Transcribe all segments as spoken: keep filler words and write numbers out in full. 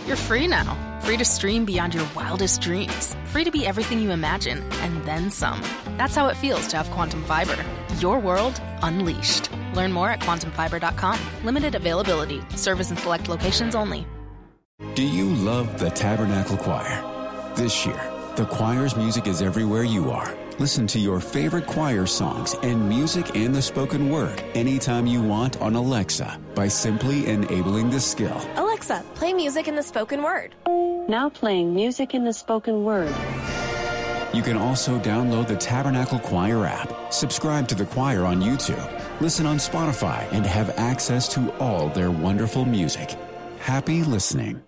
You're free now. Free to stream beyond your wildest dreams. Free to be everything you imagine, and then some. That's how it feels to have Quantum Fiber. Your world unleashed. Learn more at quantum fiber dot com. Limited availability. Service in select locations only. Do you love the Tabernacle Choir? This year, the choir's music is everywhere you are. Listen to your favorite choir songs and music and the spoken word anytime you want on Alexa by simply enabling the skill. Alexa, play music in the spoken word. Now playing music in the spoken word. You can also download the Tabernacle Choir app, subscribe to the choir on YouTube, listen on Spotify, and have access to all their wonderful music. Happy listening.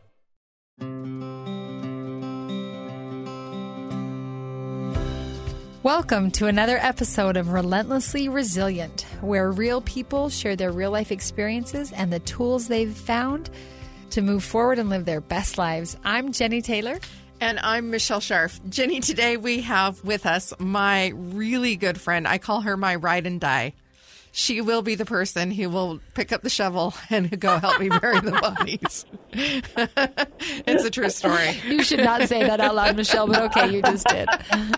Welcome to another episode of Relentlessly Resilient, where real people share their real-life experiences and the tools they've found to move forward and live their best lives. I'm Jenny Taylor. And I'm Michelle Scharf. Jenny, today we have with us my really good friend. I call her my ride and die. She will be the person who will pick up the shovel and go help me bury the bodies. It's a true story. You should not say that out loud, Michelle, but okay, you just did.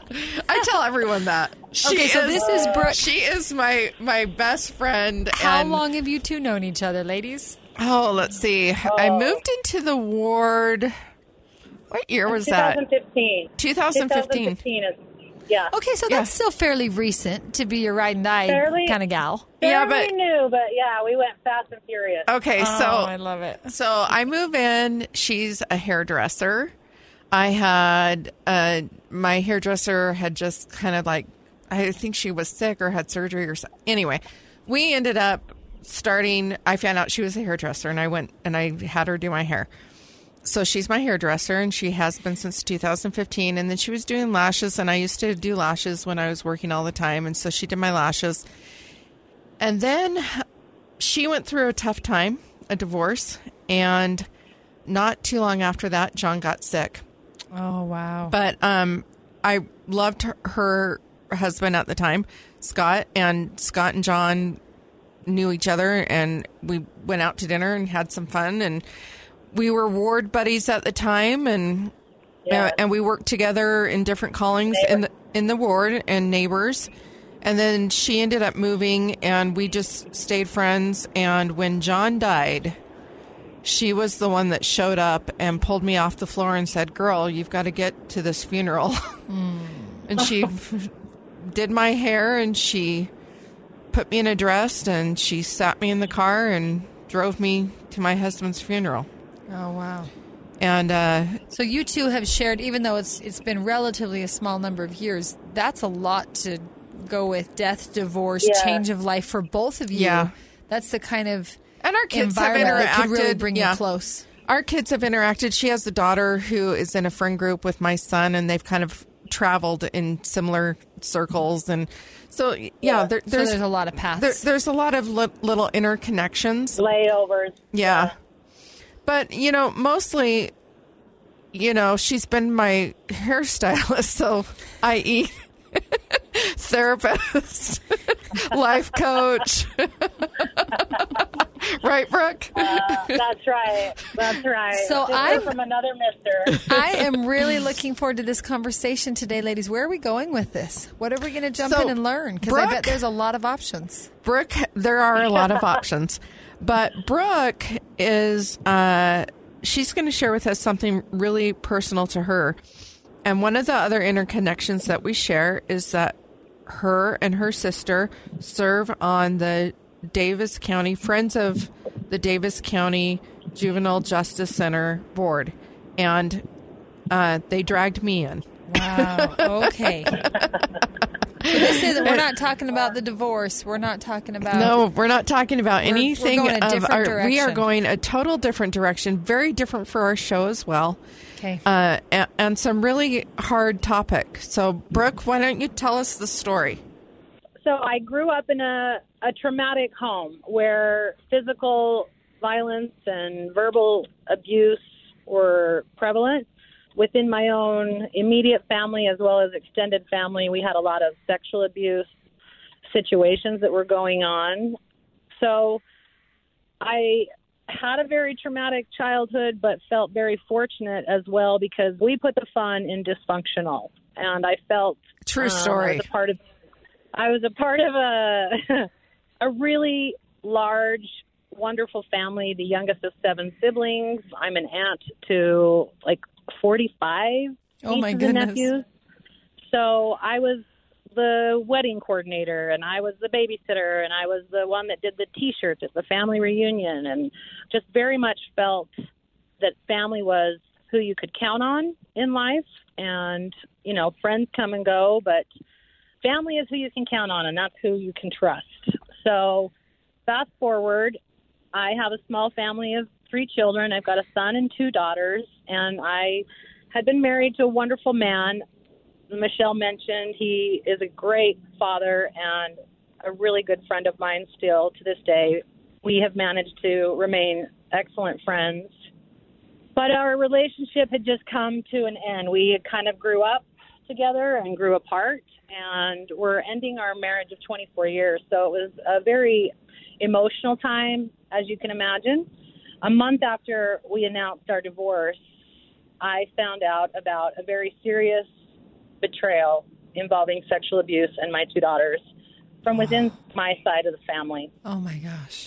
I tell everyone that. She okay, so is, this is Brooke. She is my, my best friend. How and, long have you two known each other, ladies? Oh, let's see. Oh. I moved into the ward. What year was that? twenty fifteen. twenty fifteen. twenty fifteen is, yeah. Okay, so yeah. that's still fairly recent to be your ride and die kind of gal. Yeah, fairly but new, but yeah, we went fast and furious. Okay, oh, so I love it. So I move in. She's a hairdresser. I had uh, my hairdresser had just kind of like, I think she was sick or had surgery or something. Anyway, we ended up starting. I found out she was a hairdresser, and I went and I had her do my hair. So she's my hairdresser, and she has been since two thousand fifteen. And then she was doing lashes, and I used to do lashes when I was working all the time. And so she did my lashes. And then she went through a tough time, a divorce. And not too long after that, John got sick. Oh, wow. But um, I loved her, her husband at the time, Scott. And Scott and John knew each other, and we went out to dinner and had some fun. And we were ward buddies at the time, and yeah. uh, and we worked together in different callings neighbors. in the, in the ward and neighbors. And then she ended up moving, and we just stayed friends. And when John died, she was the one that showed up and pulled me off the floor and said, "Girl, you've got to get to this funeral." Mm. And she did my hair, and she put me in a dress, and she sat me in the car and drove me to my husband's funeral. Oh, wow. And uh, so you two have shared, even though it's it's been relatively a small number of years, that's a lot to go with: death, divorce, yeah. change of life for both of you. Yeah. That's the kind of and our kids have environment interacted. that could really bring yeah. you close. Our kids have interacted. She has a daughter who is in a friend group with my son, and they've kind of traveled in similar circles. And so, yeah, yeah. There, there's, so there's a lot of paths. There, there's a lot of li- little interconnections. Layovers. Yeah. yeah. But, you know, mostly, you know, she's been my hairstylist, so that is therapist, life coach. Right, Brooke? Uh, that's right. That's right. So Sister I'm from another mister. I am really looking forward to this conversation today, ladies. Where are we going with this? What are we going to jump so, in and learn? Because I bet there's a lot of options. Brooke, there are a lot of options. But Brooke is, uh, she's going to share with us something really personal to her. And one of the other interconnections that we share is that her and her sister serve on the Davis County, Friends of the Davis County Juvenile Justice Center Board. And uh, they dragged me in. Wow. Okay. So this is, we're not talking about the divorce. We're not talking about. No, we're not talking about we're, anything. We're going a of our, direction. We are going a total different direction, very different for our show as well. Okay. Uh, and, and some really hard topic. So, Brooke, why don't you tell us the story? So I grew up in a, a traumatic home where physical violence and verbal abuse were prevalent. Within my own immediate family as well as extended family, we had a lot of sexual abuse situations that were going on. So I had a very traumatic childhood, but felt very fortunate as well because we put the fun in dysfunctional. And I felt true um, story. I was a part of, I was a part of a a really large, wonderful family, the youngest of seven siblings. I'm an aunt to like forty-five Oh, my nieces and goodness. nephews. So I was the wedding coordinator, and I was the babysitter, and I was the one that did the T-shirts at the family reunion, and just very much felt that family was who you could count on in life. And, you know, friends come and go, but family is who you can count on, and that's who you can trust. So fast forward, I have a small family of three children. I've got a son and two daughters, and I had been married to a wonderful man. Michelle mentioned he is a great father and a really good friend of mine still to this day. We have managed to remain excellent friends. But our relationship had just come to an end. We had kind of grew up together and grew apart, and we're ending our marriage of twenty-four years. So it was a very emotional time, as you can imagine. A month after we announced our divorce, I found out about a very serious betrayal involving sexual abuse and my two daughters from within my side of the family. Oh, my gosh.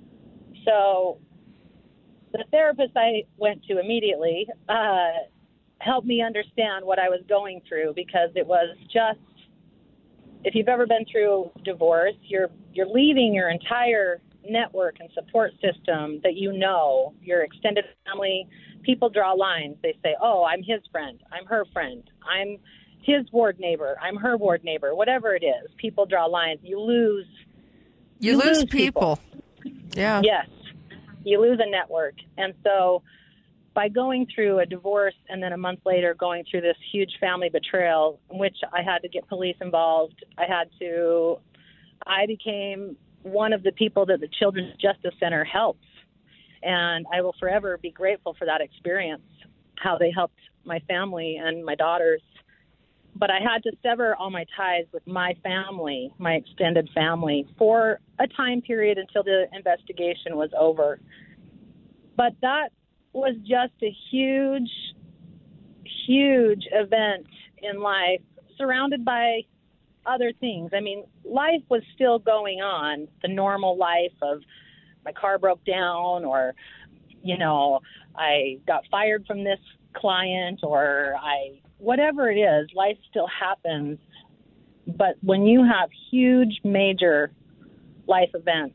So the therapist I went to immediately uh, helped me understand what I was going through, because it was just, if you've ever been through divorce, you're you're leaving your entire network and support system that you know, your extended family. People draw lines. They say, oh, I'm his friend. I'm her friend. I'm his ward neighbor. I'm her ward neighbor. Whatever it is, people draw lines. You lose. You, you lose, lose people. people. Yeah. Yes. You lose a network. And so by going through a divorce and then a month later going through this huge family betrayal, in which I had to get police involved, I had to, I became one of the people that the Children's Justice Center helps. And I will forever be grateful for that experience, how they helped my family and my daughters. But I had to sever all my ties with my family, my extended family, for a time period until the investigation was over. But that was just a huge, huge event in life, surrounded by other things. I mean, life was still going on, the normal life of my car broke down, or, you know, I got fired from this client, or I, whatever it is, life still happens. But when you have huge, major life events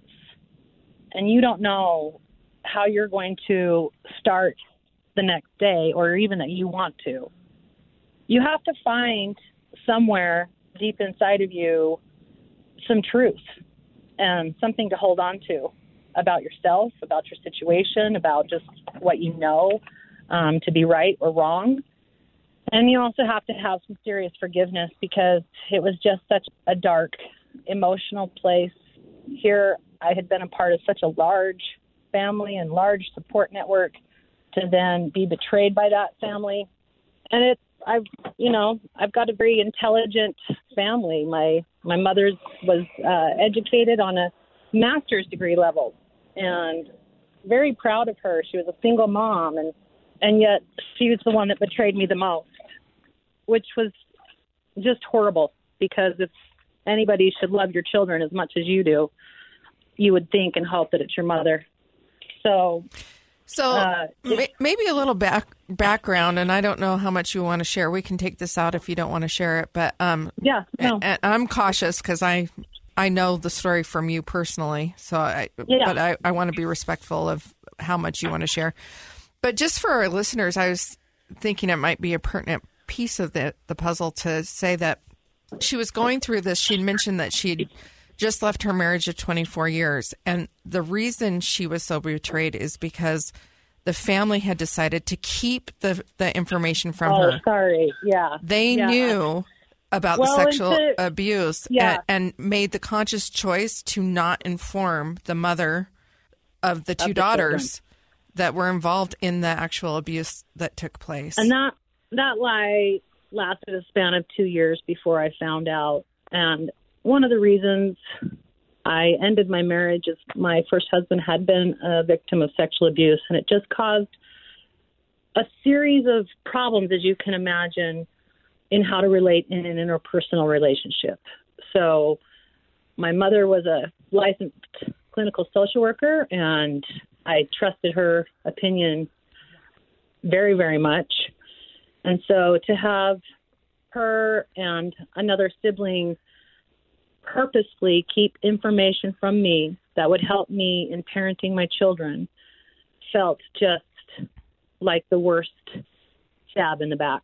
and you don't know how you're going to start the next day, or even that you want to, you have to find somewhere deep inside of you some truth and something to hold on to about yourself, about your situation, about just what you know um, to be right or wrong. And you also have to have some serious forgiveness, because it was just such a dark, emotional place. Here, I had been a part of such a large family and large support network, to then be betrayed by that family. And it's, I've, you know, I've got a very intelligent family. My my mother was uh, educated on a master's degree level, and very proud of her. She was a single mom, and and yet she was the one that betrayed me the most, which was just horrible, because if anybody should love your children as much as you do, you would think and hope that it's your mother. So, so uh, may, maybe a little back background, and I don't know how much you want to share. We can take this out if you don't want to share it, but um, yeah, no. and, and I'm cautious because I I know the story from you personally, so I yeah. but I, I want to be respectful of how much you want to share. But just for our listeners, I was thinking it might be a pertinent piece of the the puzzle to say that she was going through this. She'd mentioned that she'd just left her marriage of twenty-four years. And the reason she was so betrayed is because the family had decided to keep the the information from oh, her. Oh, sorry. Yeah. They yeah. knew about well, the sexual the, abuse yeah. and, and made the conscious choice to not inform the mother of the two of the daughters children. that were involved in the actual abuse that took place. And that, that lie lasted a span of two years before I found out. And one of the reasons I ended my marriage as my first husband had been a victim of sexual abuse, and it just caused a series of problems, as you can imagine, in how to relate in an interpersonal relationship. So my mother was a licensed clinical social worker, and I trusted her opinion very, very much. And so to have her and another sibling purposely keep information from me that would help me in parenting my children felt just like the worst stab in the back.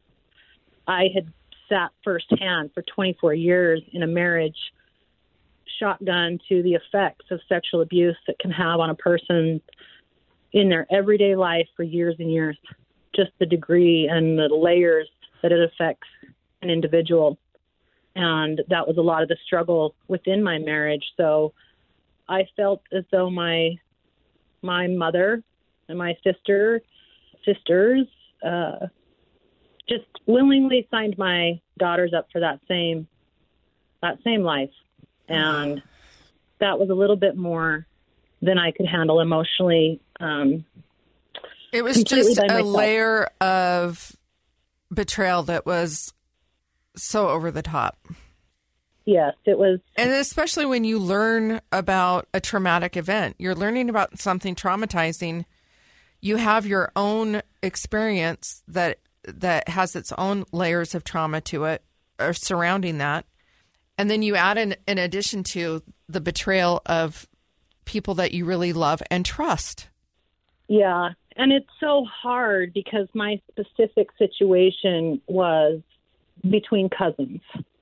I had sat firsthand for twenty-four years in a marriage shotgun to the effects of sexual abuse that can have on a person in their everyday life for years and years, just the degree and the layers that it affects an individual. And that was a lot of the struggle within my marriage. So I felt as though my my mother and my sister sisters uh, just willingly signed my daughters up for that same that same life. And that was a little bit more than I could handle emotionally. Um, it was just a layer of betrayal that was so over the top. Yes, it was. And especially when you learn about a traumatic event, you're learning about something traumatizing. You have your own experience that that has its own layers of trauma to it or surrounding that. And then you add in, in addition to the betrayal of people that you really love and trust. Yeah. And it's so hard because my specific situation was between cousins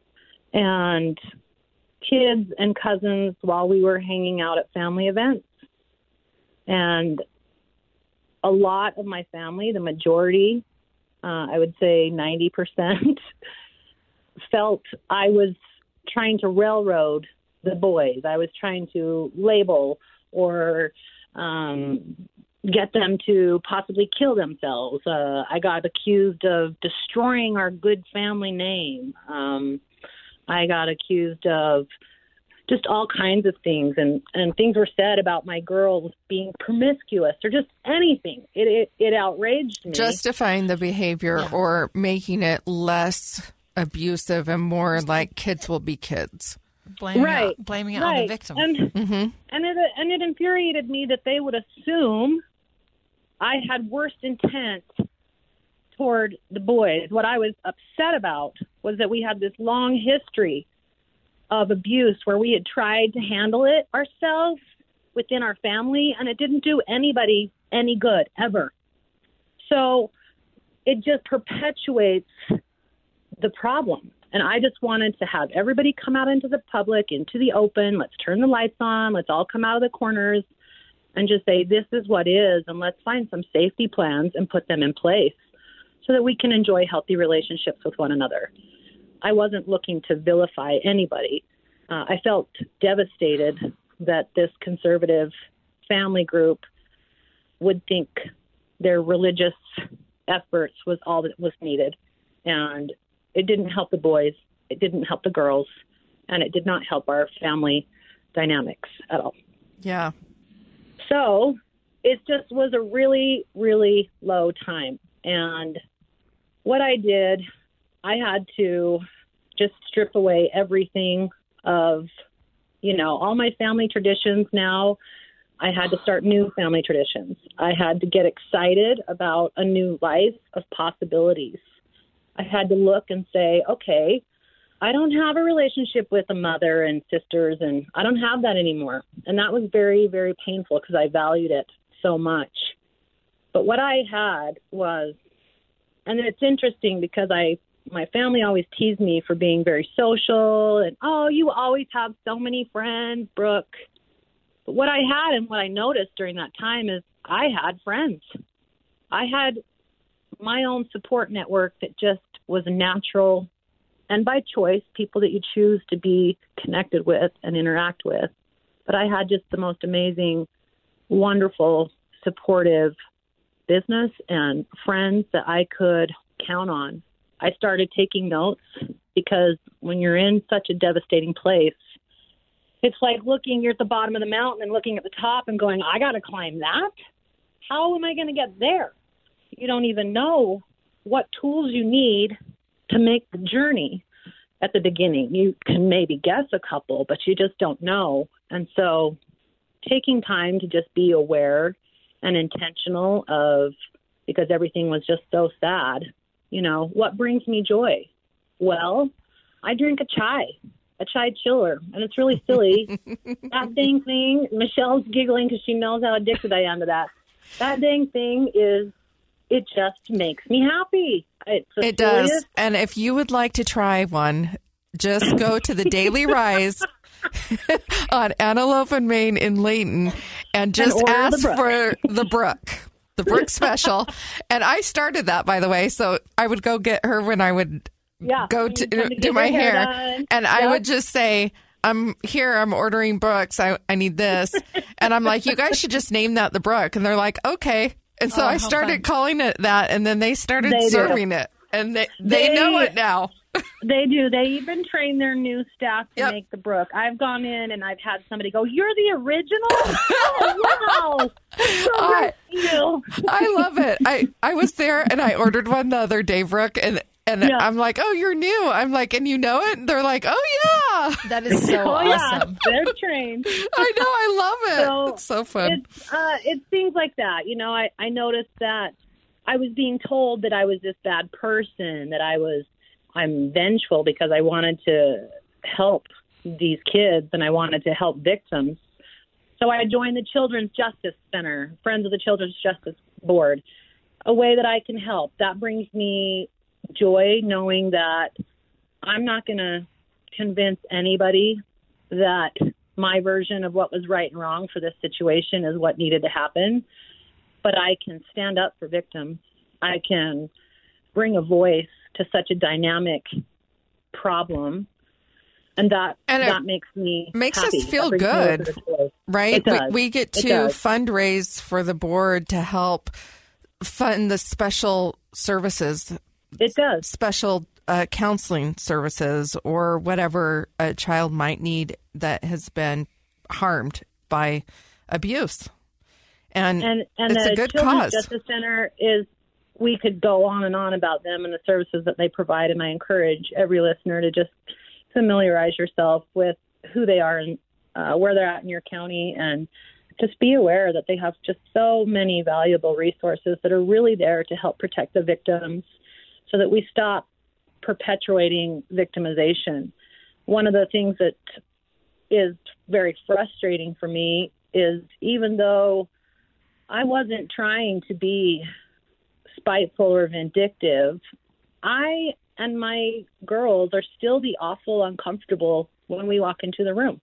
and kids and cousins while we were hanging out at family events. And a lot of my family, the majority, uh, I would say ninety percent, felt I was trying to railroad the boys. I was trying to label or um, get them to possibly kill themselves. Uh, I got accused of destroying our good family name. Um, I got accused of just all kinds of things, and, and things were said about my girls being promiscuous or just anything. It it, it outraged me. Justifying the behavior yeah. or making it less abusive and more like kids will be kids. Blaming right. it, blaming it right. on the victim. And, mm-hmm. and, it, and it infuriated me that they would assume I had worse intent toward the boys. What I was upset about was that we had this long history of abuse where we had tried to handle it ourselves within our family, and it didn't do anybody any good, ever. So it just perpetuates the problem. And I just wanted to have everybody come out into the public, into the open. Let's turn the lights on. Let's all come out of the corners and just say, this is what is, and let's find some safety plans and put them in place so that we can enjoy healthy relationships with one another. I wasn't looking to vilify anybody. Uh, I felt devastated that this conservative family group would think their religious efforts was all that was needed. And it didn't help the boys, it didn't help the girls, and it did not help our family dynamics at all. Yeah. So it just was a really, really low time. And what I did, I had to just strip away everything of, you know, all my family traditions now. I had to start new family traditions. I had to get excited about a new life of possibilities. I had to look and say, okay, I don't have a relationship with a mother and sisters, and I don't have that anymore. And that was very, very painful because I valued it so much. But what I had was, and it's interesting because I, my family always teased me for being very social and, oh, you always have so many friends, Brooke. But what I had and what I noticed during that time is I had friends. I had my own support network that just was natural and by choice, people that you choose to be connected with and interact with. But I had just the most amazing, wonderful, supportive business and friends that I could count on. I started taking notes because when you're in such a devastating place, it's like looking, you're at the bottom of the mountain and looking at the top and going, I got to climb that. How am I going to get there? You don't even know what tools you need to make the journey at the beginning. You can maybe guess a couple, but you just don't know. And so taking time to just be aware and intentional of, because everything was just so sad, you know, what brings me joy? Well, I drink a chai, a chai chiller, and it's really silly. That dang thing, Michelle's giggling because she knows how addicted I am to that. That dang thing is, it just makes me happy. It's the it does. silliest. And if you would like to try one, just go to the Daily Rise on Antelope and Main in Layton and just order ask the for the Brook, the Brook special. And I started that, by the way. So I would go get her when I would Yeah, go when to, you come to do get my your hair. hair done. And I Yep. would just say, I'm here, I'm ordering Brooks. I, I need this. And I'm like, you guys should just name that the Brook. And they're like, okay. And so Oh, I how started fun. calling it that. And then they started They do. serving it. And they, they, They- know it now. They do. They even train their new staff to Yep. make the Brook. I've gone in and I've had somebody go, "You're the original." Oh, wow. So I- good for you. I love it. I, I was there and I ordered one the other day, Brooke, and and Yeah. I'm like, oh, you're new. I'm like, and you know it? And they're like, oh, yeah. That is so Oh, yeah. awesome. They're trained. I know. I love it. So it's so fun. It's, uh, it's things like that. You know, I, I noticed that I was being told that I was this bad person, that I was, I'm vengeful because I wanted to help these kids and I wanted to help victims. So I joined the Children's Justice Center, Friends of the Children's Justice Board, a way that I can help. That brings me joy knowing that I'm not going to convince anybody that my version of what was right and wrong for this situation is what needed to happen. But I can stand up for victims. I can bring a voice to such a dynamic problem. And that And it that makes me makes happy. us feel That brings me over good. the joy. Right? It does. We, we get It to does. fundraise for the board to help fund the special services, It does. special uh, counseling services, or whatever a child might need that has been harmed by abuse. And, And and it's the a good Children's cause. Justice Center is, we could go on and on about them and the services that they provide, and I encourage every listener to just familiarize yourself with who they are and uh, where they're at in your county, and just be aware that they have just so many valuable resources that are really there to help protect the victims so that we stop perpetuating victimization. One of the things that is very frustrating for me is, even though I wasn't trying to be spiteful or vindictive, I and my girls are still the awful uncomfortable when we walk into the room.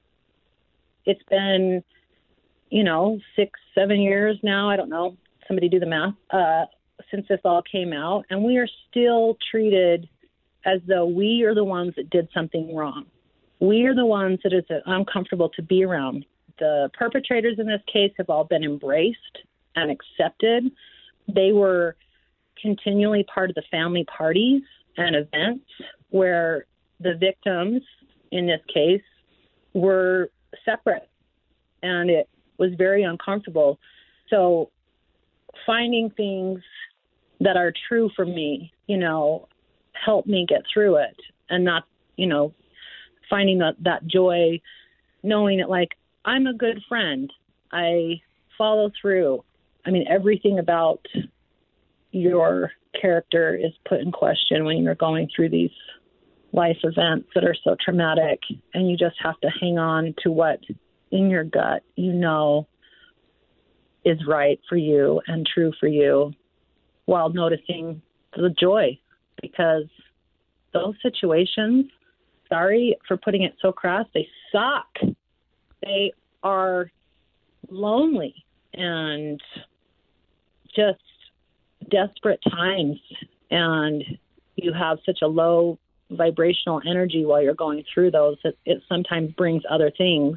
It's been, you know, six, seven years now. I don't know. Somebody do the math, uh, since this all came out. And we are still treated as though we are the ones that did something wrong. We are the ones that it's uncomfortable to be around. The perpetrators in this case have all been embraced and accepted. They were continually part of the family parties and events where the victims in this case were separate, and it was very uncomfortable. So finding things that are true for me, you know, help me get through it, and not, you know, finding that, that joy, knowing that, like, I'm a good friend. I follow through. I mean, everything about your character is put in question when you're going through these life events that are so traumatic, and you just have to hang on to what in your gut you know is right for you and true for you, while noticing the joy, because those situations, sorry for putting it so crass, they suck. They are lonely and just desperate times, and you have such a low vibrational energy while you're going through those that it sometimes brings other things.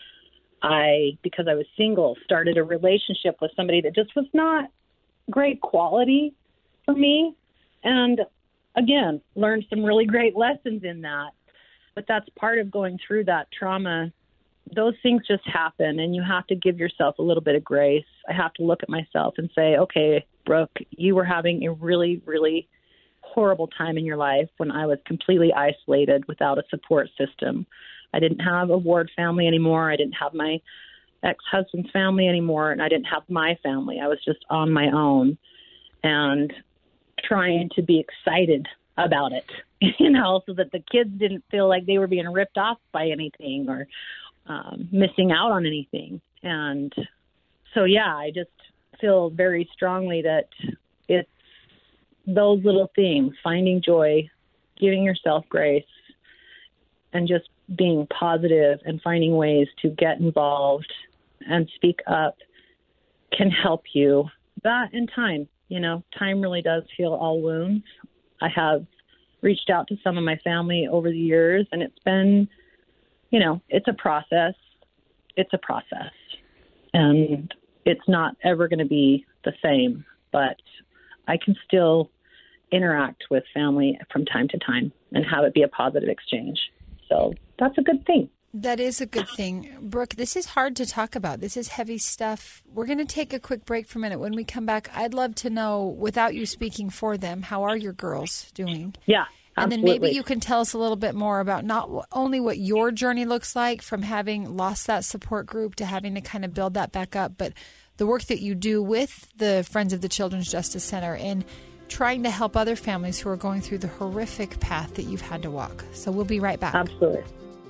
I, because I was single, started a relationship with somebody that just was not great quality for me, and again, learned some really great lessons in that. But that's part of going through that trauma those things just happen, and you have to give yourself a little bit of grace. I have to look at myself and say, okay, Brooke, you were having a really, really horrible time in your life when I was completely isolated without a support system. I didn't have a Ward family anymore. I didn't have my ex-husband's family anymore, and I didn't have my family. I was just on my own and trying to be excited about it, you know, so that the kids didn't feel like they were being ripped off by anything or um, missing out on anything. And so, yeah, I just feel very strongly that it's those little things, finding joy, giving yourself grace, and just being positive and finding ways to get involved and speak up can help you. That and time, you know, time really does heal all wounds. I have reached out to some of my family over the years, and it's been, you know, it's a process. It's a process. And it's not ever going to be the same, but I can still interact with family from time to time and have it be a positive exchange. So that's a good thing. That is a good thing. Brooke, this is hard to talk about. This is heavy stuff. We're going to take a quick break for a minute. When we come back, I'd love to know, without you speaking for them, how are your girls doing? Yeah, absolutely. And then maybe you can tell us a little bit more about not only what your journey looks like from having lost that support group to having to kind of build that back up, but the work that you do with the Friends of the Children's Justice Center and trying to help other families who are going through the horrific path that you've had to walk. So we'll be right back. Absolutely.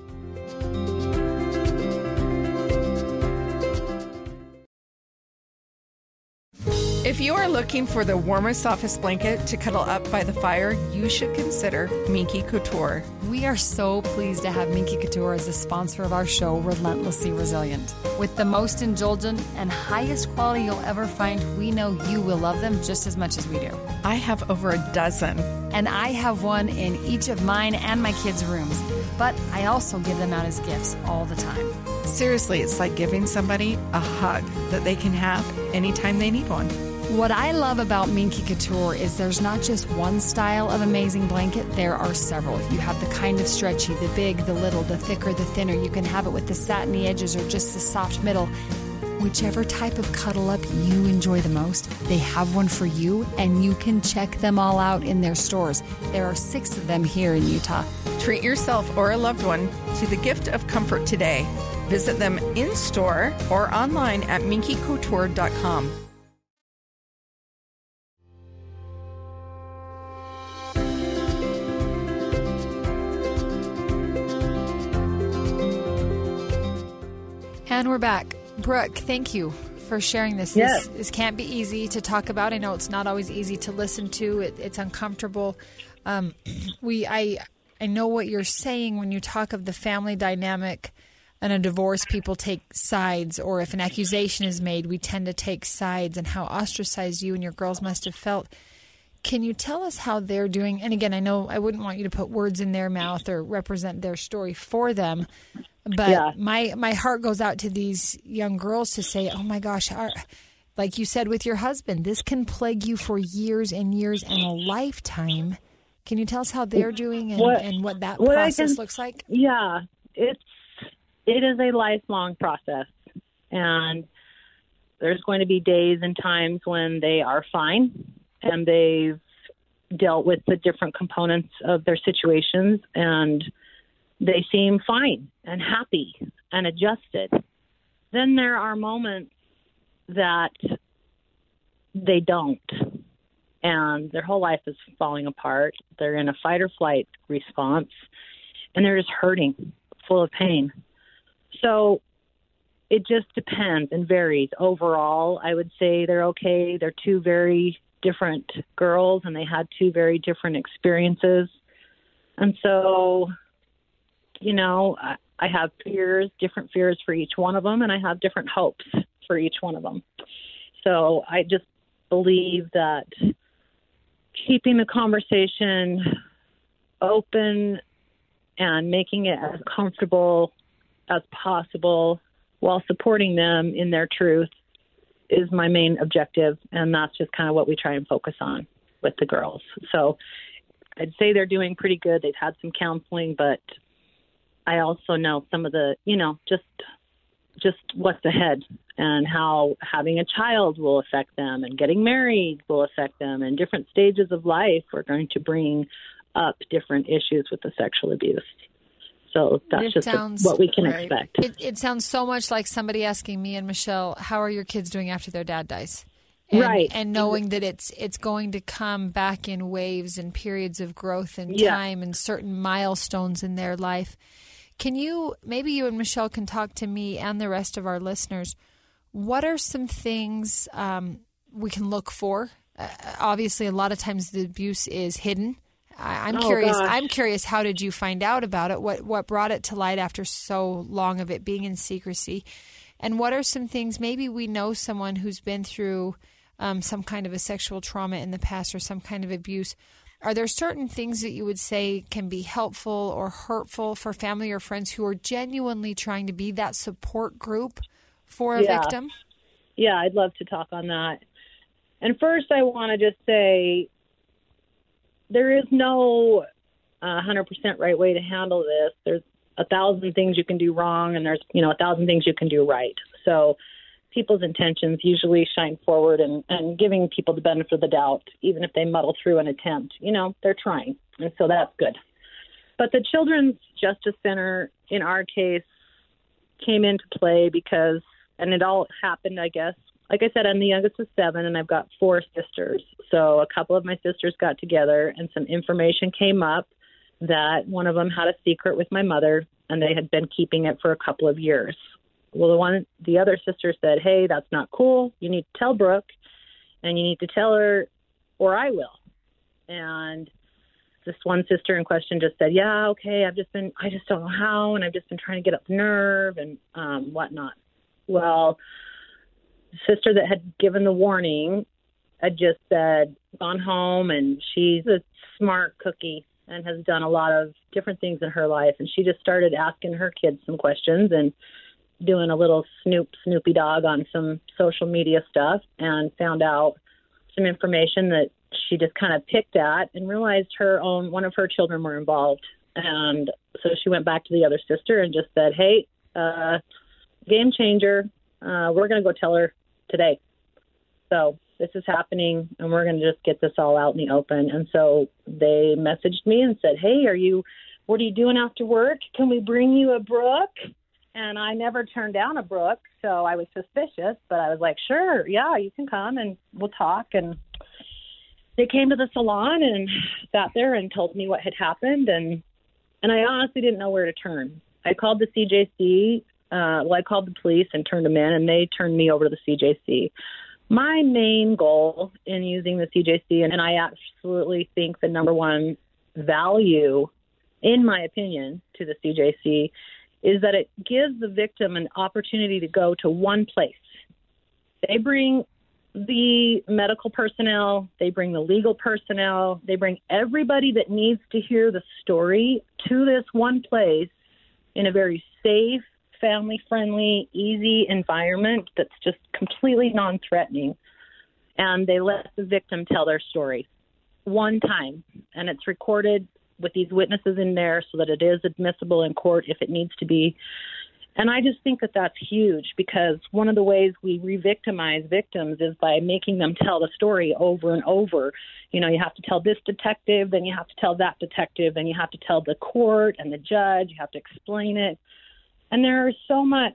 If you are looking for the warmest, softest blanket to cuddle up by the fire, you should consider Minky Couture. We are so pleased to have Minky Couture as a sponsor of our show, Relentlessly Resilient. With the most indulgent and highest quality you'll ever find, we know you will love them just as much as we do. I have over a dozen. And I have one in each of mine and my kids' rooms. But I also give them out as gifts all the time. Seriously, it's like giving somebody a hug that they can have anytime they need one. What I love about Minky Couture is there's not just one style of amazing blanket, there are several. You have the kind of stretchy, the big, the little, the thicker, the thinner. You can have it with the satiny edges or just the soft middle. Whichever type of cuddle up you enjoy the most, they have one for you, and you can check them all out in their stores. There are six of them here in Utah. Treat yourself or a loved one to the gift of comfort today. Visit them in-store or online at minky couture dot com. And we're back. Brooke, thank you for sharing this. Yes. This, this can't be easy to talk about. I know it's not always easy to listen to. It, it's uncomfortable. Um, we, I, I know what you're saying when you talk of the family dynamic. In a divorce, people take sides, or if an accusation is made, we tend to take sides, and how ostracized you and your girls must have felt. Can you tell us how they're doing? And again, I know I wouldn't want you to put words in their mouth or represent their story for them, but yeah. my my heart goes out to these young girls to say, oh my gosh, our, like you said with your husband, this can plague you for years and years and a lifetime. Can you tell us how they're doing and what, and what that what process can, looks like? Yeah, it's it is a lifelong process, and there's going to be days and times when they are fine and they've dealt with the different components of their situations and they seem fine and happy and adjusted. Then there are moments that they don't, and their whole life is falling apart. They're in a fight or flight response, and they're just hurting, full of pain. So it just depends and varies. Overall, I would say they're okay. They're two very different girls, and they had two very different experiences. And so, you know, I, I have fears, different fears for each one of them, and I have different hopes for each one of them. So I just believe that keeping the conversation open and making it as comfortable as possible while supporting them in their truth is my main objective, and that's just kind of what we try and focus on with the girls. So I'd say they're doing pretty good. They've had some counseling, but I also know some of the, you know, just just what's ahead and how having a child will affect them and getting married will affect them, and different stages of life are going to bring up different issues with the sexual abuse. So that's it just sounds, a, what we can right. expect. It, it sounds so much like somebody asking me and Michelle, how are your kids doing after their dad dies? And, right. And knowing that it's it's going to come back in waves and periods of growth and yeah. time and certain milestones in their life. Can you, maybe you and Michelle can talk to me and the rest of our listeners, what are some things um, we can look for? Uh, obviously, a lot of times the abuse is hidden. I, I'm oh, curious. Gosh. I'm curious. How did you find out about it? What what brought it to light after so long of it being in secrecy? And what are some things? Maybe we know someone who's been through um, some kind of a sexual trauma in the past or some kind of abuse. Are there certain things that you would say can be helpful or hurtful for family or friends who are genuinely trying to be that support group for a yeah. victim? Yeah, I'd love to talk on that. And first, I want to just say there is no uh, one hundred percent right way to handle this. There's a thousand things you can do wrong, and there's, you know, a thousand things you can do right. So people's intentions usually shine forward, and, and giving people the benefit of the doubt, even if they muddle through an attempt, you know, they're trying. And so that's good. But the Children's Justice Center, in our case, came into play because, and it all happened, I guess, like I said, I'm the youngest of seven, and I've got four sisters. So a couple of my sisters got together, and some information came up that one of them had a secret with my mother, and they had been keeping it for a couple of years. Well, the one, the other sister said, hey, that's not cool. You need to tell Brooke, and you need to tell her, or I will. And this one sister in question just said, yeah, okay, I've just been, I just don't know how, and I've just been trying to get up the nerve and um, whatnot. Well, the sister that had given the warning had just said, gone home, and she's a smart cookie and has done a lot of different things in her life. And she just started asking her kids some questions and doing a little snoop, snoopy dog on some social media stuff, and found out some information that she just kind of picked at and realized her own, one of her children were involved. And so she went back to the other sister and just said, hey, uh, game changer. Uh, we're going to go tell her today. So this is happening, and we're going to just get this all out in the open. And so they messaged me and said, hey, are you, what are you doing after work? Can we bring you a Brooke? And I never turned down a Brooke, so I was suspicious, but I was like, sure, yeah, you can come and we'll talk. And they came to the salon and sat there and told me what had happened, and and I honestly didn't know where to turn. I called the C J C. Uh, well, I called the police and turned them in, and they turned me over to the C J C. My main goal in using the C J C, and, and I absolutely think the number one value, in my opinion, to the C J C, is that it gives the victim an opportunity to go to one place. They bring the medical personnel, they bring the legal personnel, they bring everybody that needs to hear the story to this one place in a very safe, family-friendly, easy environment that's just completely non-threatening. And they let the victim tell their story one time, and it's recorded with these witnesses in there so that it is admissible in court if it needs to be. And I just think that that's huge, because one of the ways we re-victimize victims is by making them tell the story over and over. You know, you have to tell this detective, then you have to tell that detective, then you have to tell the court and the judge, you have to explain it. And there is so much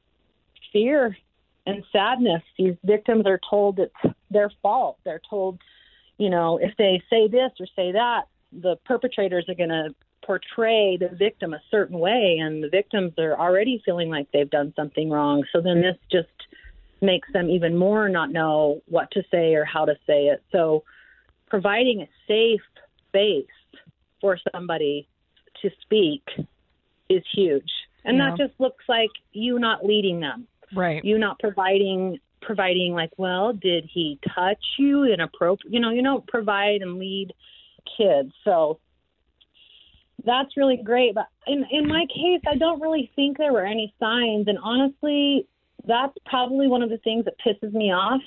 fear and sadness. These victims are told it's their fault. They're told, you know, if they say this or say that, the perpetrators are going to portray the victim a certain way, and the victims are already feeling like they've done something wrong. So then this just makes them even more not know what to say or how to say it. So providing a safe space for somebody to speak is huge. And Yeah. that just looks like you not leading them. Right. You not providing providing like, well, did he touch you inappropriate? You know, you don't provide and lead kids. So that's really great. But in, in my case, I don't really think there were any signs. And honestly, that's probably one of the things that pisses me off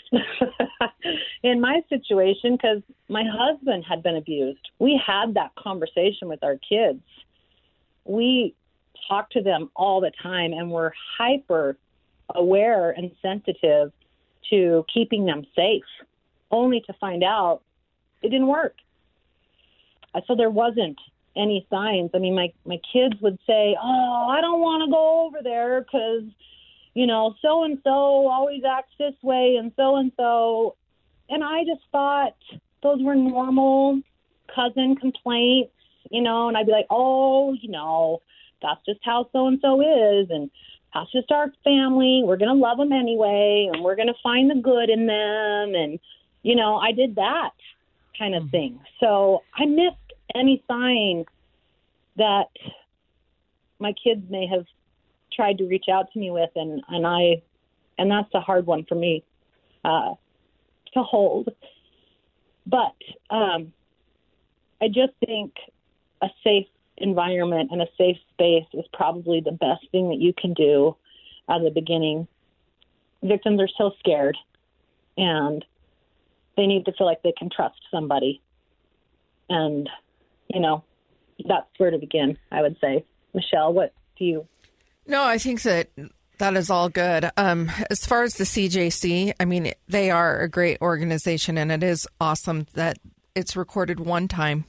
in my situation, because my husband had been abused. We had that conversation with our kids. We talk to them all the time, and we're hyper aware and sensitive to keeping them safe, only to find out it didn't work. So there wasn't any signs. I mean, my, my kids would say, oh, I don't want to go over there because, you know, so-and-so always acts this way and so-and-so. And I just thought those were normal cousin complaints, you know, and I'd be like, oh, you know, that's just how so-and-so is, and that's just our family. We're going to love them anyway, and we're going to find the good in them. And, you know, I did that kind of thing. So I missed any sign that my kids may have tried to reach out to me with, and, and I, and that's a hard one for me uh, to hold. But um, I just think a safe environment and a safe space is probably the best thing that you can do at the beginning. Victims are so scared, and they need to feel like they can trust somebody. And, you know, that's where to begin, I would say. Michelle, what do you? No, I think that that is all good. Um, as far as the C J C, I mean, they are a great organization, and it is awesome that it's recorded one time.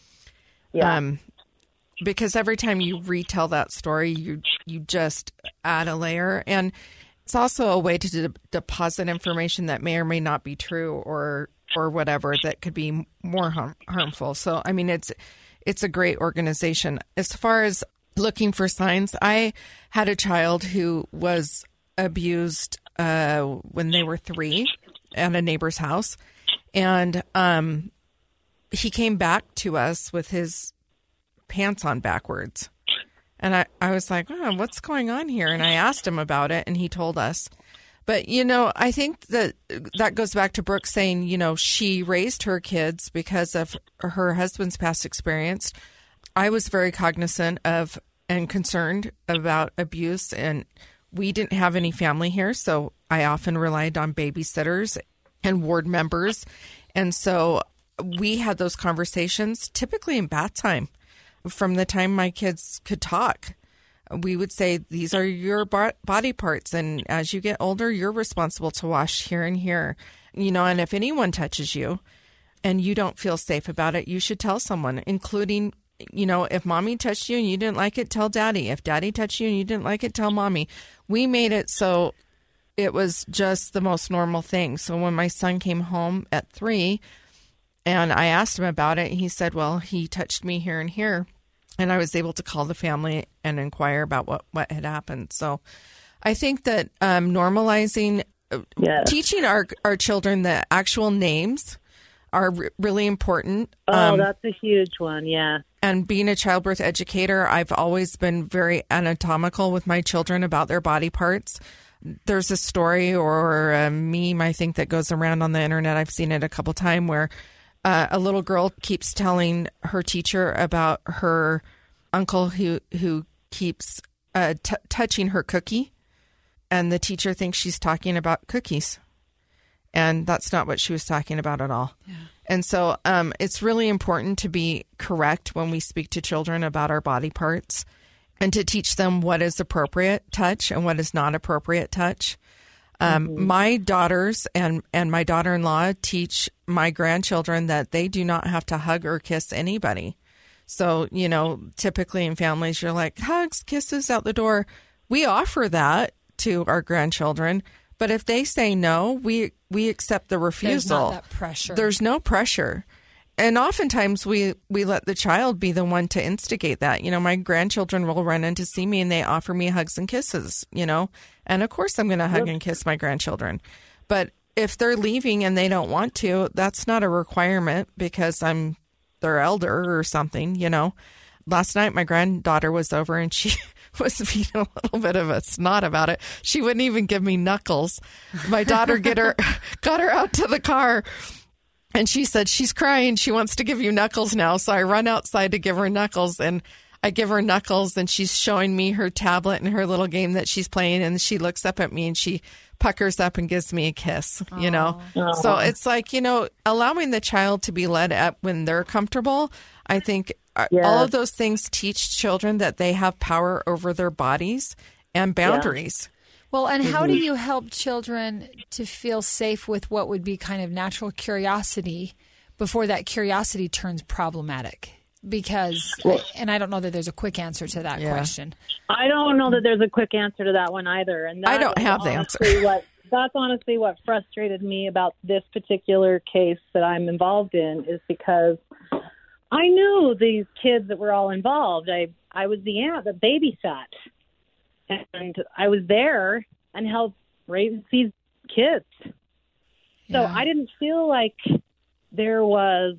Yeah. Um, because every time you retell that story, you you just add a layer. And it's also a way to de- deposit information that may or may not be true, or or whatever, that could be more harm- harmful. So, I mean, it's it's a great organization. As far as looking for signs, I had a child who was abused uh, when they were three at a neighbor's house. And um, he came back to us with his pants on backwards. And I, I was like, oh, what's going on here? And I asked him about it, and he told us. But, you know, I think that that goes back to Brooke saying, you know, she raised her kids because of her husband's past experience. I was very cognizant of and concerned about abuse, and we didn't have any family here, so I often relied on babysitters and ward members. And so we had those conversations typically in bath time. From the time my kids could talk, we would say, these are your body parts, and as you get older, you're responsible to wash here and here. You know, and if anyone touches you and you don't feel safe about it, you should tell someone, including, you know, if mommy touched you and you didn't like it, tell daddy. If daddy touched you and you didn't like it, tell mommy. We made it so it was just the most normal thing. So when my son came home at three and I asked him about it, he said, well, he touched me here and here. And I was able to call the family and inquire about what, what had happened. So I think that um, normalizing, yes. teaching our, our children the actual names are r- really important. Oh, um, that's a huge one, yeah. And being a childbirth educator, I've always been very anatomical with my children about their body parts. There's a story or a meme, I think, that goes around on the internet. I've seen it a couple times where uh, a little girl keeps telling her teacher about her uncle who who keeps uh, t- touching her cookie, and the teacher thinks she's talking about cookies, and that's not what she was talking about at all. Yeah. And so um, it's really important to be correct when we speak to children about our body parts, and to teach them what is appropriate touch and what is not appropriate touch. Um, mm-hmm. My daughters and, and my daughter-in-law teach my grandchildren that they do not have to hug or kiss anybody. So, you know, typically in families, you're like, hugs, kisses out the door. We offer that to our grandchildren. But if they say no, we we accept the refusal. There's not that pressure. There's no pressure. And oftentimes we, we let the child be the one to instigate that. You know, my grandchildren will run in to see me and they offer me hugs and kisses, you know. And of course I'm going to hug and kiss my grandchildren. But if they're leaving and they don't want to, that's not a requirement because I'm their elder or something, you know. Last night my granddaughter was over and she was being a little bit of a snot about it. She wouldn't even give me knuckles. My daughter get her got her out to the car. And she said, she's crying. She wants to give you knuckles now. So I run outside to give her knuckles, and I give her knuckles, and she's showing me her tablet and her little game that she's playing. And she looks up at me and she puckers up and gives me a kiss, you know? Oh. So it's like, you know, allowing the child to be led up when they're comfortable. I think yes. all of those things teach children that they have power over their bodies and boundaries. Yeah. Well, and how do you help children to feel safe with what would be kind of natural curiosity before that curiosity turns problematic? Because, well, and I don't know that there's a quick answer to that yeah. question. I don't know that there's a quick answer to that one either. And that I don't have the answer. What, that's honestly what frustrated me about this particular case that I'm involved in, is because I knew these kids that were all involved. I, I was the aunt that babysat. And I was there and helped raise these kids. So yeah. I didn't feel like there was...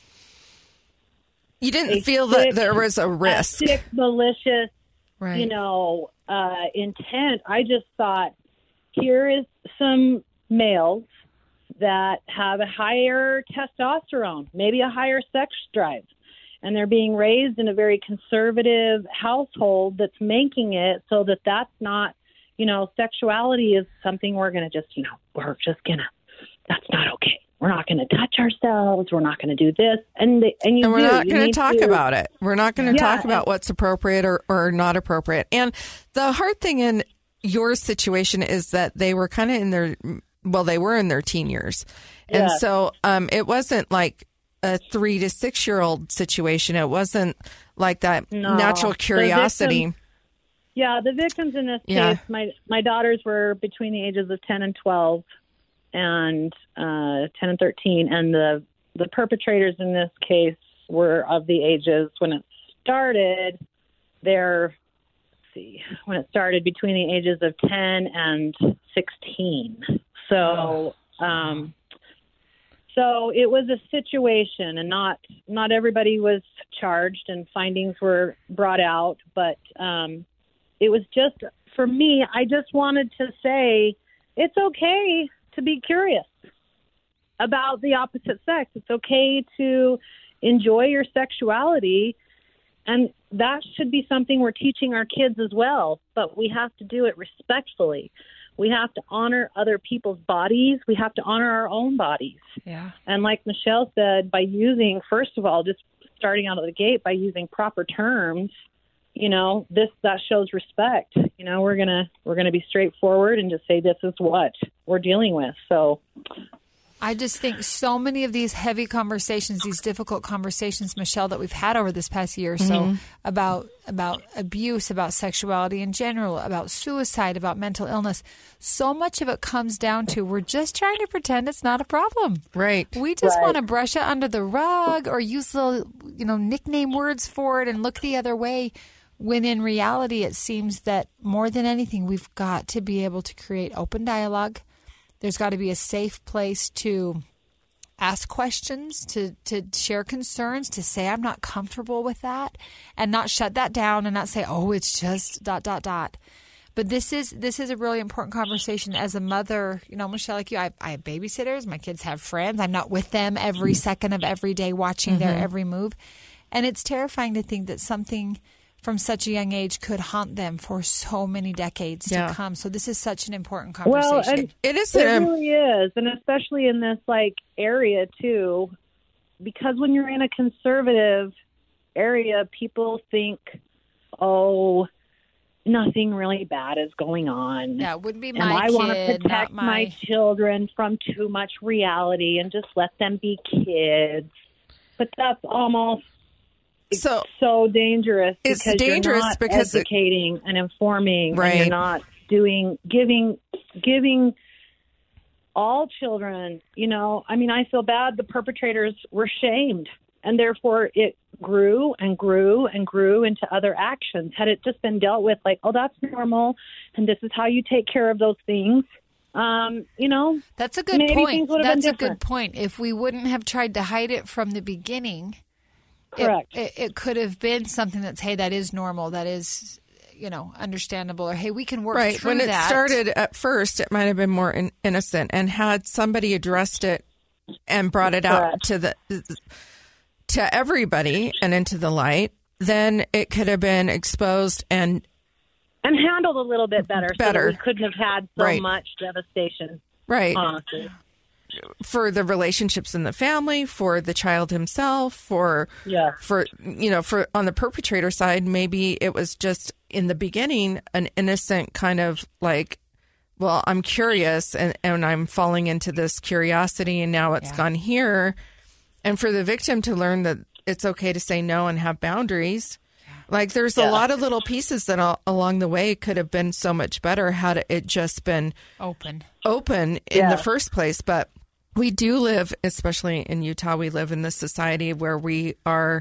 You didn't feel sick, that there was a risk. A sick, malicious, right. you know, uh, intent. I just thought, here is some males that have a higher testosterone, maybe a higher sex drive. And they're being raised in a very conservative household that's making it so that that's not, you know, sexuality is something we're going to just, you know, we're just going to, that's not okay. We're not going to touch ourselves. We're not going to do this. And the, and, you and we're do. not going to talk to, about it. We're not going to yeah, talk about what's appropriate or, or not appropriate. And the hard thing in your situation is that they were kind of in their, well, they were in their teen years. And yes. so um, it wasn't like a three to six year old situation. It wasn't like that no. natural curiosity. The victims, yeah, the victims in this yeah. case, my my daughters were between the ages of ten and twelve, and uh, ten and thirteen, and the the perpetrators in this case were of the ages when it started. They're let's see when it started between the ages of ten and sixteen. So. Um, So it was a situation, and not not everybody was charged and findings were brought out. But um, it was just, for me, I just wanted to say it's okay to be curious about the opposite sex. It's okay to enjoy your sexuality, and that should be something we're teaching our kids as well. But we have to do it respectfully. We have to honor other people's bodies. We have to honor our own bodies. Yeah. And like Michelle said, by using, first of all, just starting out of the gate by using proper terms, you know, this that shows respect. You know, we're gonna we're gonna be straightforward and just say this is what we're dealing with. So I just think so many of these heavy conversations, these difficult conversations, Michelle, that we've had over this past year or so mm-hmm. about about abuse, about sexuality in general, about suicide, about mental illness, so much of it comes down to we're just trying to pretend it's not a problem. Right. We just right. want to brush it under the rug or use little, you know, nickname words for it and look the other way, when in reality it seems that more than anything we've got to be able to create open dialogue. There's got to be a safe place to ask questions, to, to share concerns, to say I'm not comfortable with that, and not shut that down and not say, oh, it's just dot, dot, dot. But this is this is a really important conversation as a mother. You know, Michelle, like you, I, I have babysitters. My kids have friends. I'm not with them every second of every day watching mm-hmm. their every move. And it's terrifying to think that something from such a young age could haunt them for so many decades yeah. to come. So this is such an important conversation. Well, and it is. It really is. And especially in this like area too, because when you're in a conservative area, people think, oh, nothing really bad is going on. Yeah, it wouldn't be my and I kid, want to protect my... my children from too much reality and just let them be kids. But that's almost so, so dangerous. It's because dangerous you're not because educating it, and informing, right. and you're not doing giving giving all children. You know, I mean, I feel bad. The perpetrators were shamed, and therefore it grew and grew and grew into other actions. Had it just been dealt with like, oh, that's normal, and this is how you take care of those things. Um, you know, that's a good point. That's a good point. If we wouldn't have tried to hide it from the beginning. Correct. It, it, it could have been something that's, hey, that is normal. That is, you know, understandable. Or, hey, we can work right. through when that. When it started at first, it might have been more in, innocent. And had somebody addressed it and brought it Correct. out to the to everybody and into the light, then it could have been exposed and and handled a little bit better. Better. So that we couldn't have had so Right. much devastation. Right. Honestly. For the relationships in the family, for the child himself, for Yeah. for you know, for on the perpetrator side, maybe it was just in the beginning an innocent kind of like, well, I'm curious and, and I'm falling into this curiosity, and now it's Yeah. gone here. And for the victim to learn that it's okay to say no and have boundaries. Like there's Yeah. a lot of little pieces that all, along the way could have been so much better had it just been Open. open in Yeah. the first place. But we do live, especially in Utah, we live in this society where we are,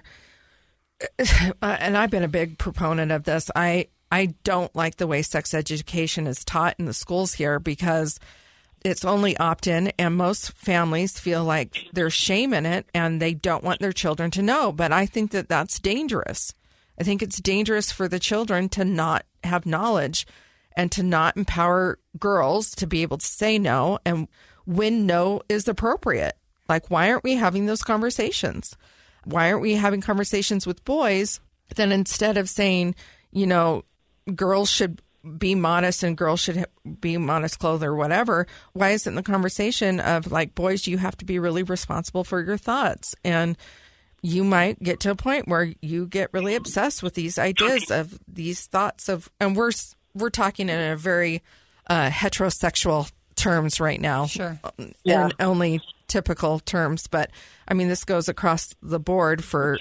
and I've been a big proponent of this. I, I don't like the way sex education is taught in the schools here because it's only opt-in, and most families feel like there's shame in it and they don't want their children to know. But I think that that's dangerous. I think it's dangerous for the children to not have knowledge and to not empower girls to be able to say no and when no is appropriate. Like, why aren't we having those conversations? Why aren't we having conversations with boys? Then instead of saying, you know, girls should be modest and girls should be modest clothed or whatever, why isn't the conversation of like, boys, you have to be really responsible for your thoughts? And you might get to a point where you get really obsessed with these ideas of these thoughts of, and we're we're talking in a very uh, heterosexual terms right now, Sure. Yeah. and only typical terms. But I mean, this goes across the board for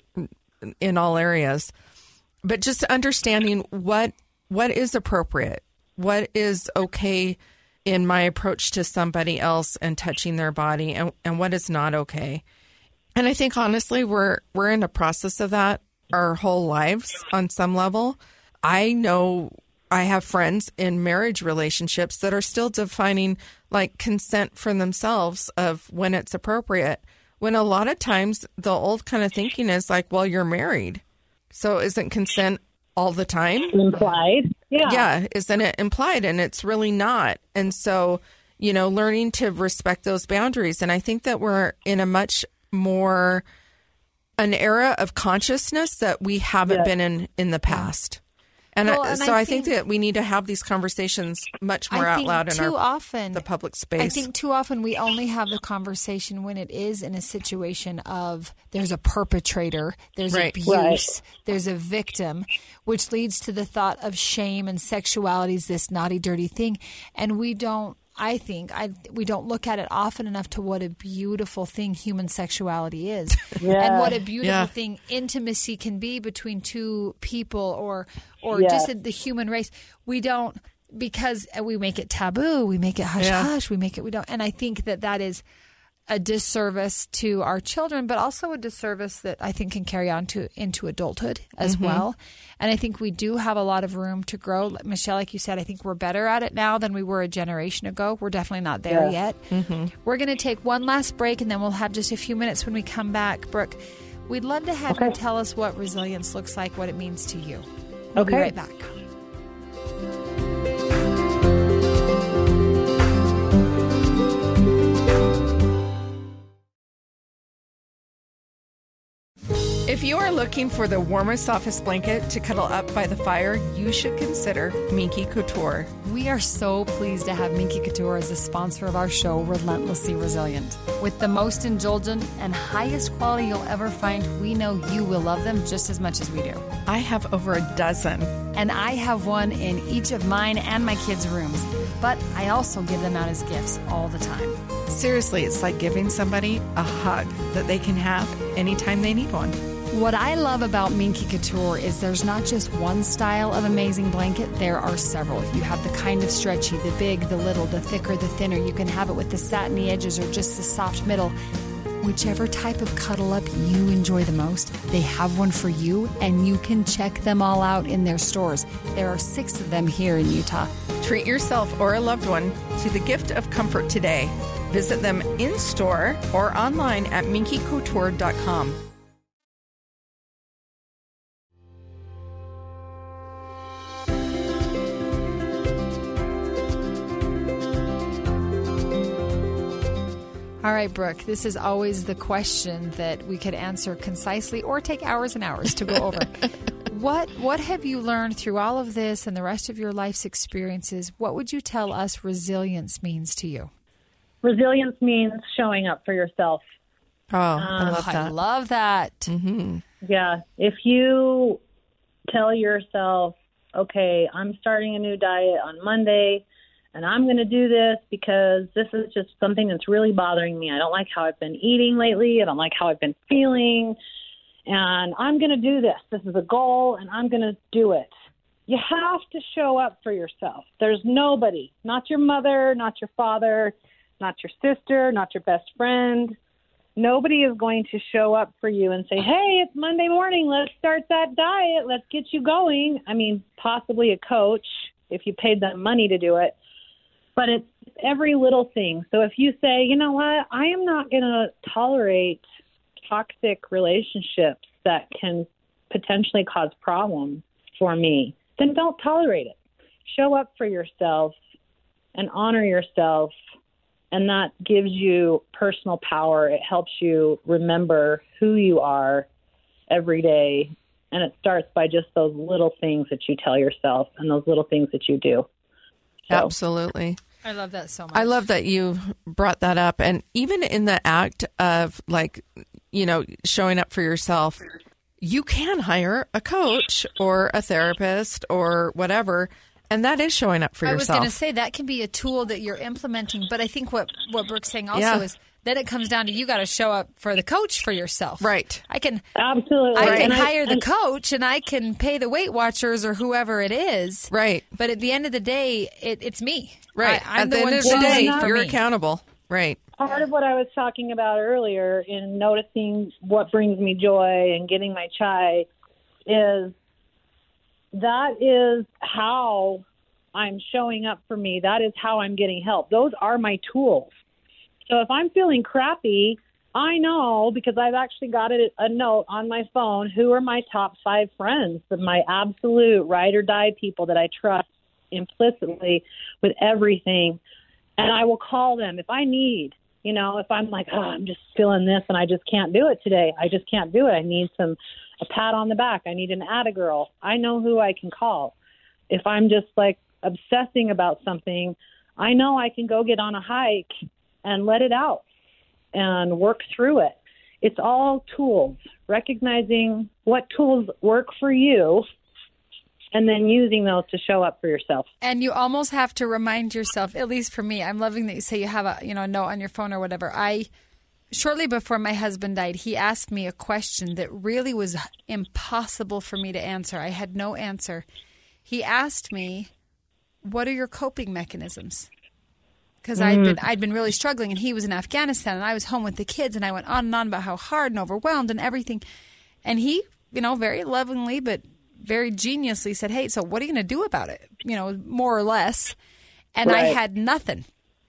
in all areas. But just understanding what what is appropriate, what is okay in my approach to somebody else and touching their body, and, and what is not okay. And I think honestly, we're we're in a process of that our whole lives on some level. I know I have friends in marriage relationships that are still defining like consent for themselves of when it's appropriate. When a lot of times the old kind of thinking is like, well, you're married, so isn't consent all the time Implied. Yeah. yeah, isn't it implied? And it's really not. And so, you know, learning to respect those boundaries. And I think that we're in a much more an era of consciousness that we haven't Yeah. been in in the past. And, Well, I, and so I I think, think- that we need to have these conversations much more I out think loud in too our often the public space. I think too often we only have the conversation when it is in a situation of there's a perpetrator, there's Right. abuse, Right. there's a victim, which leads to the thought of shame and sexuality is this naughty, dirty thing. And we don't, I think, I we don't look at it often enough to what a beautiful thing human sexuality is. Yeah. And what a beautiful Yeah. thing intimacy can be between two people or or Yeah. just the human race. We don't, because we make it taboo, we make it hush Yeah. hush, we make it, we don't. And I think that that is a disservice to our children, but also a disservice that I think can carry on to into adulthood as Mm-hmm. well. And I think we do have a lot of room to grow. Michelle, like you said, I think we're better at it now than we were a generation ago. We're definitely not there Yeah. yet. Mm-hmm. We're going to take one last break, and then we'll have just a few minutes when we come back. Brooke, we'd love to have you Okay. tell us what resilience looks like, what it means to you. We'll be Okay. right back. If you are looking for the warmest, softest blanket to cuddle up by the fire, you should consider Minky Couture. We are so pleased to have Minky Couture as a sponsor of our show, Relentlessly Resilient. With the most indulgent and highest quality you'll ever find, we know you will love them just as much as we do. I have over a dozen. And I have one in each of mine and my kids' rooms, but I also give them out as gifts all the time. Seriously, it's like giving somebody a hug that they can have anytime they need one. What I love about Minky Couture is there's not just one style of amazing blanket, there are several. You have the kind of stretchy, the big, the little, the thicker, the thinner. You can have it with the satiny edges or just the soft middle. Whichever type of cuddle up you enjoy the most, they have one for you, and you can check them all out in their stores. There are six of them here in Utah. Treat yourself or a loved one to the gift of comfort today. Visit them in store or online at minky couture dot com. All right, Brooke, this is always the question that we could answer concisely or take hours and hours to go over. What what have you learned through all of this and the rest of your life's experiences? What would you tell us resilience means to you? Resilience means showing up for yourself. Oh, I love that. I love that. Mm-hmm. Yeah. If you tell yourself, okay, I'm starting a new diet on Monday, and I'm going to do this because this is just something that's really bothering me. I don't like how I've been eating lately. I don't like how I've been feeling. And I'm going to do this. This is a goal, and I'm going to do it. You have to show up for yourself. There's nobody, not your mother, not your father, not your sister, not your best friend. Nobody is going to show up for you and say, hey, it's Monday morning. Let's start that diet. Let's get you going. I mean, possibly a coach if you paid them money to do it. But it's every little thing. So if you say, you know what, I am not going to tolerate toxic relationships that can potentially cause problems for me, then don't tolerate it. Show up for yourself and honor yourself, and that gives you personal power. It helps you remember who you are every day, and it starts by just those little things that you tell yourself and those little things that you do. So. Absolutely. I love that so much. I love that you brought that up. And even in the act of, like, you know, showing up for yourself, you can hire a coach or a therapist or whatever, and that is showing up for I yourself. was going to say that can be a tool that you're implementing, but I think what, what Brooke's saying also Yeah. is then it comes down to you got to show up for the coach for yourself. Right. I can Absolutely. I can And I- hire the and- coach and I can pay the Weight Watchers or whoever it is. Right. But at the end of the day, it, it's me. Right. I, I'm At the, the one end of the choosing day, for you're me. accountable. Right. Part of what I was talking about earlier in noticing what brings me joy and getting my chai is that is how I'm showing up for me. That is how I'm getting help. Those are my tools. So if I'm feeling crappy, I know because I've actually got a, a note on my phone, who are my top five friends, my absolute ride or die people that I trust implicitly with everything. And I will call them if I need, you know, if I'm like, oh, I'm just feeling this and I just can't do it today. I just can't do it. I need some, a pat on the back. I need an atta-girl. I know who I can call. If I'm just like obsessing about something, I know I can go get on a hike and let it out and work through it. It's all tools, recognizing what tools work for you and then using those to show up for yourself. And you almost have to remind yourself, at least for me, I'm loving that you say you have a you know a note on your phone or whatever. I shortly before my husband died, he asked me a question that really was impossible for me to answer. I had no answer. He asked me, what are your coping mechanisms? Because mm. I'd been I'd been really struggling, and he was in Afghanistan, and I was home with the kids, and I went on and on about how hard and overwhelmed and everything. And he, you know, very lovingly but very geniusly said, hey, so what are you going to do about it? You know, more or less. And right. I had nothing.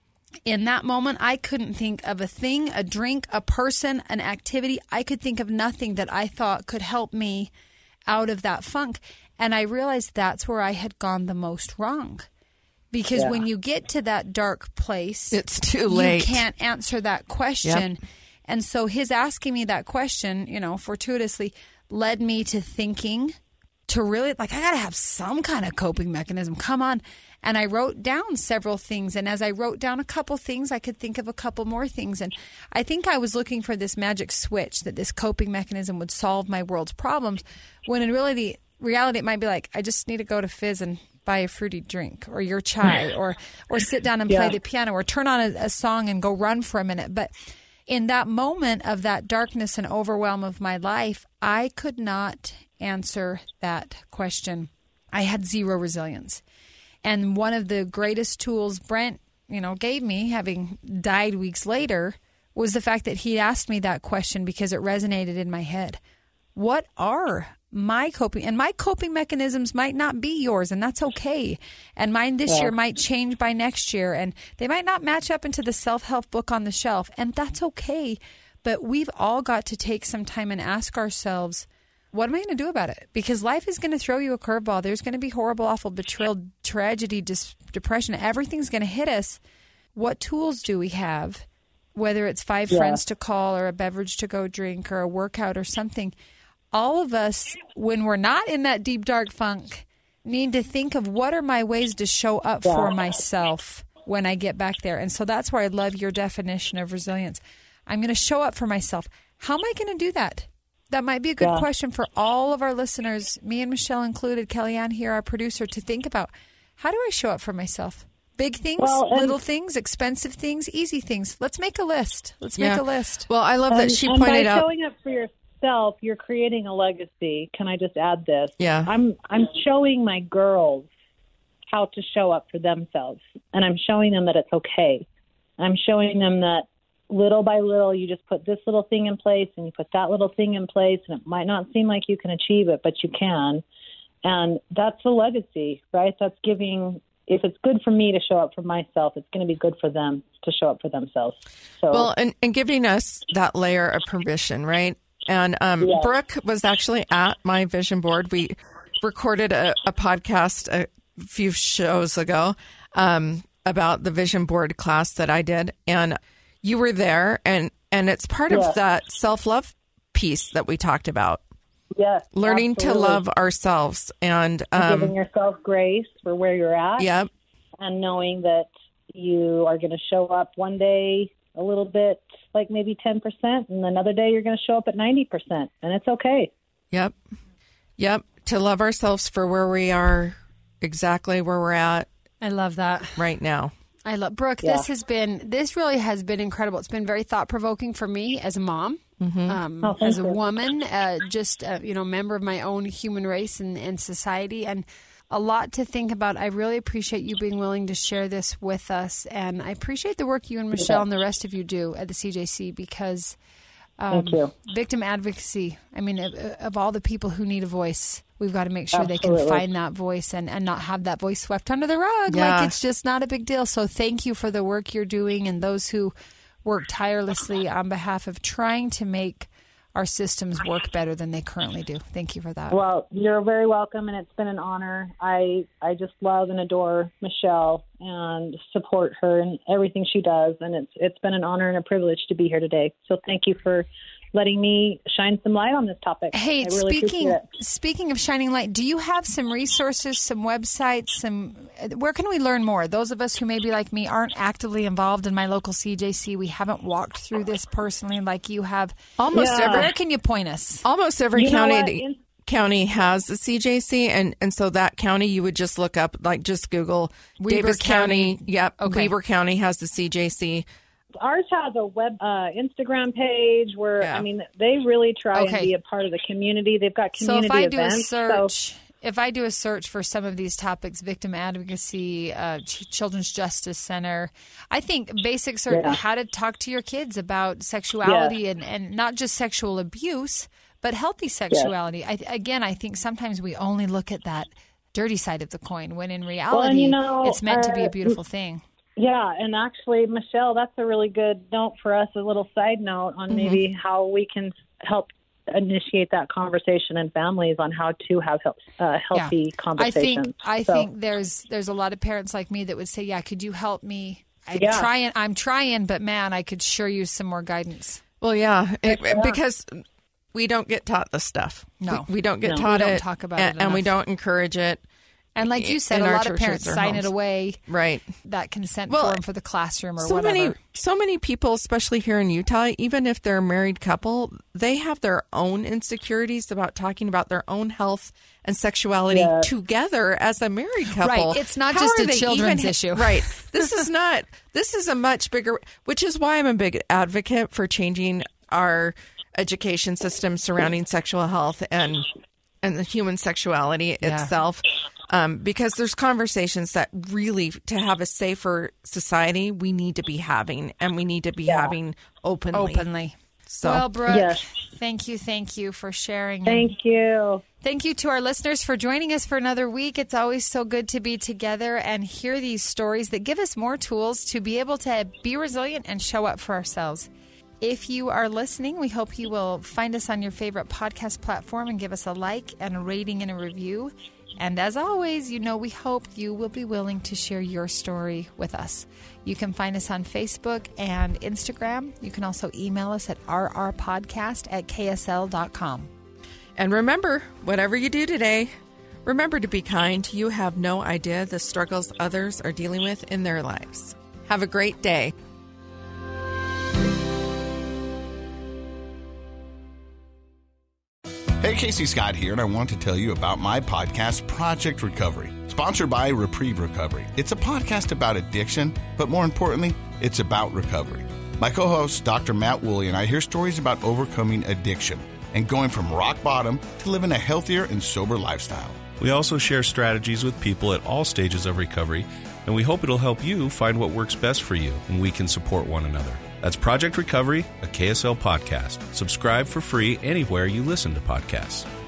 In that moment, I couldn't think of a thing, a drink, a person, an activity. I could think of nothing that I thought could help me out of that funk. And I realized that's where I had gone the most wrong. Because yeah. when you get to that dark place, it's too late. You can't answer that question. Yep. And so his asking me that question, you know, fortuitously led me to thinking to really, like, I got to have some kind of coping mechanism. Come on. And I wrote down several things. And as I wrote down a couple things, I could think of a couple more things. And I think I was looking for this magic switch that this coping mechanism would solve my world's problems, when in reality, reality it might be like, I just need to go to Fizz and buy a fruity drink or your chai or or sit down and play yeah. the piano or turn on a, a song and go run for a minute. But in that moment of that darkness and overwhelm of my life, I could not answer that question. I had zero resilience. And one of the greatest tools Brent, you know, gave me, having died weeks later, was the fact that he asked me that question because it resonated in my head. What are my coping, and my coping mechanisms might not be yours, and that's okay. And mine this yeah. year might change by next year, and they might not match up into the self-help book on the shelf, and that's okay. But we've all got to take some time and ask ourselves, what am I going to do about it? Because life is going to throw you a curveball. There's going to be horrible, awful betrayal, tragedy, dis- depression. Everything's going to hit us. What tools do we have? Whether it's five yeah. friends to call or a beverage to go drink or a workout or something, all of us, when we're not in that deep, dark funk, need to think of what are my ways to show up yeah. for myself when I get back there. And so that's where I love your definition of resilience. I'm going to show up for myself. How am I going to do that? That might be a good yeah. question for all of our listeners, me and Michelle included, Kellyanne here, our producer, to think about. How do I show up for myself? Big things, well, little things, expensive things, easy things. Let's make a list. Let's yeah. make a list. Well, I love and, that she and pointed by out. Showing up for yourself, you're creating a legacy. Can I just add this? Yeah. I'm I'm showing my girls how to show up for themselves, and I'm showing them that it's okay. I'm showing them that little by little, you just put this little thing in place and you put that little thing in place, and it might not seem like you can achieve it, but you can. And that's a legacy, right? That's giving, if it's good for me to show up for myself, it's going to be good for them to show up for themselves. So, well, and, and giving us that layer of permission, right? And um, yeah. Brooke was actually at my vision board. We recorded a, a podcast a few shows ago um, about the vision board class that I did. And you were there, and, and it's part yeah. of that self-love piece that we talked about. Yes, learning absolutely. to love ourselves and um, giving yourself grace for where you're at. Yep. And knowing that you are going to show up one day a little bit, like maybe ten percent, and another day you're going to show up at ninety percent, and it's okay. Yep. Yep. To love ourselves for where we are, exactly where we're at. I love that. Right now. I love Brooke. Yeah. This has been, this really has been incredible. It's been very thought provoking for me as a mom, mm-hmm. um, oh, as a you. woman, uh, just uh, you know, member of my own human race and, and society, and a lot to think about. I really appreciate you being willing to share this with us, and I appreciate the work you and Michelle yeah. and the rest of you do at the C J C, because um, Thank you. victim advocacy. I mean, of, of all the people who need a voice, we've got to make sure Absolutely. they can find that voice and, and not have that voice swept under the rug. Yeah. Like it's just not a big deal. So thank you for the work you're doing, and those who work tirelessly on behalf of trying to make our systems work better than they currently do. Thank you for that. Well, you're very welcome, and it's been an honor. I I just love and adore Michelle and support her in everything she does, and it's it's been an honor and a privilege to be here today. So thank you for letting me shine some light on this topic. Hey, I really speaking appreciate it. speaking of shining light, do you have some resources, some websites, some where can we learn more? Those of us who maybe like me aren't actively involved in my local C J C, we haven't walked through this personally like you have. Almost yeah. every, where can you point us? Almost every you county In- county has a C J C, and, and so that county you would just look up, like just Google Weber Davis County. County. Yep, Okay. Weber County has the C J C. Ours has a web uh, Instagram page where, Yeah. I mean, they really try Okay. and be a part of the community. They've got So community if I do events. a so- search, if I do a search for some of these topics, victim advocacy, uh, Ch- Children's Justice Center, I think basic search, Yeah. how to talk to your kids about sexuality and, and not just sexual abuse, but healthy sexuality. I, again, I think sometimes we only look at that dirty side of the coin when in reality you know, it's meant to be uh, a beautiful thing. Yeah, and actually, Michelle, that's a really good note for us, a little side note on Mm-hmm. maybe how we can help initiate that conversation in families on how to have uh, healthy Yeah. conversations. I think I So- think there's there's a lot of parents like me that would say, "Yeah, could you help me? I'm Yeah. trying. I'm trying, but man, I could sure use some more guidance." Well, yeah, it, Yeah. because we don't get taught this stuff. No. we, we don't get No. taught We don't it, talk about and, it and we enough. don't encourage it. And like you said, in a our lot of parents churches or sign it homes. away, Right. that consent Well, form for the classroom or so whatever. many so many people, especially here in Utah, even if they're a married couple, they have their own insecurities about talking about their own health and sexuality Yeah. together as a married couple. Right. It's not How just are a they children's even- issue. Right. This is not this is a much bigger, which is why I'm a big advocate for changing our education system surrounding sexual health and and the human sexuality Yeah. itself. Um, because there's conversations that really, to have a safer society, we need to be having, and we need to be Yeah. having openly. Openly. So, Well, Brooke, Yes. thank you, thank you for sharing. Thank you. Thank you to our listeners for joining us for another week. It's always so good to be together and hear these stories that give us more tools to be able to be resilient and show up for ourselves. If you are listening, we hope you will find us on your favorite podcast platform and give us a like and a rating and a review. And as always, you know, we hope you will be willing to share your story with us. You can find us on Facebook and Instagram. You can also email us at r r podcast at k s l dot com. And remember, whatever you do today, remember to be kind. You have no idea the struggles others are dealing with in their lives. Have a great day. Hey, Casey Scott here, and I want to tell you about my podcast, Project Recovery, sponsored by Reprieve Recovery. It's a podcast about addiction, but more importantly, it's about recovery. My co-host, Doctor Matt Woolley, and I hear stories about overcoming addiction and going from rock bottom to living a healthier and sober lifestyle. We also share strategies with people at all stages of recovery, and we hope it'll help you find what works best for you, and we can support one another. That's Project Recovery, a K S L podcast. Subscribe for free anywhere you listen to podcasts.